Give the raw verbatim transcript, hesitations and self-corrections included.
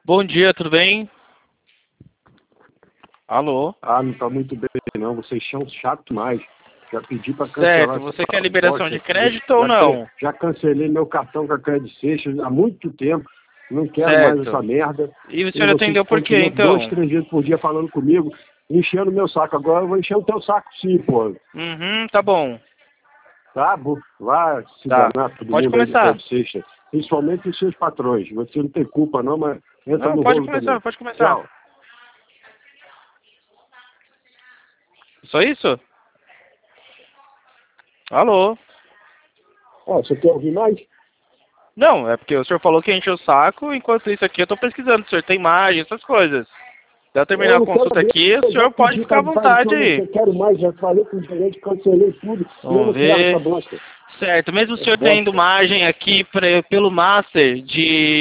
Bom dia, tudo bem? Alô? Ah, não tá muito bem não, vocês são chato demais. Já pedi para cancelar. Certo, você quer essa liberação de bosta. crédito ou já, não? já cancelei meu cartão com a Credit Seixas há muito tempo. Não quero mais Certo. essa merda. E o E senhor vocês atendeu por quê, continuam então? dois, três vezes por dia falando comigo, enchendo meu saco. Agora eu vou encher o teu saco sim, pô. Uhum, tá bom. Tá? Bu- Vai se Tá. danar todo Pode mundo aí do começar. Credit Seixas. Principalmente os seus patrões. Você não tem culpa não, mas entra Não, no pode rolo começar, também. pode começar. Tchau. Só isso? Alô? Ó, você quer ouvir mais? Não, é porque o senhor falou que encheu o saco, enquanto isso aqui eu tô pesquisando. O senhor tem imagem, essas coisas. Até eu terminar Eu a não quero consulta saber, aqui, o eu já senhor pode pedi ficar à para fazer, vontade eu aí. não quero mais, já falei com o gerente, cancelei tudo, e eu Vamos não quero essa ver. bosta. Certo, mesmo o É senhor tendo bosta. imagem aqui pra, pelo Master de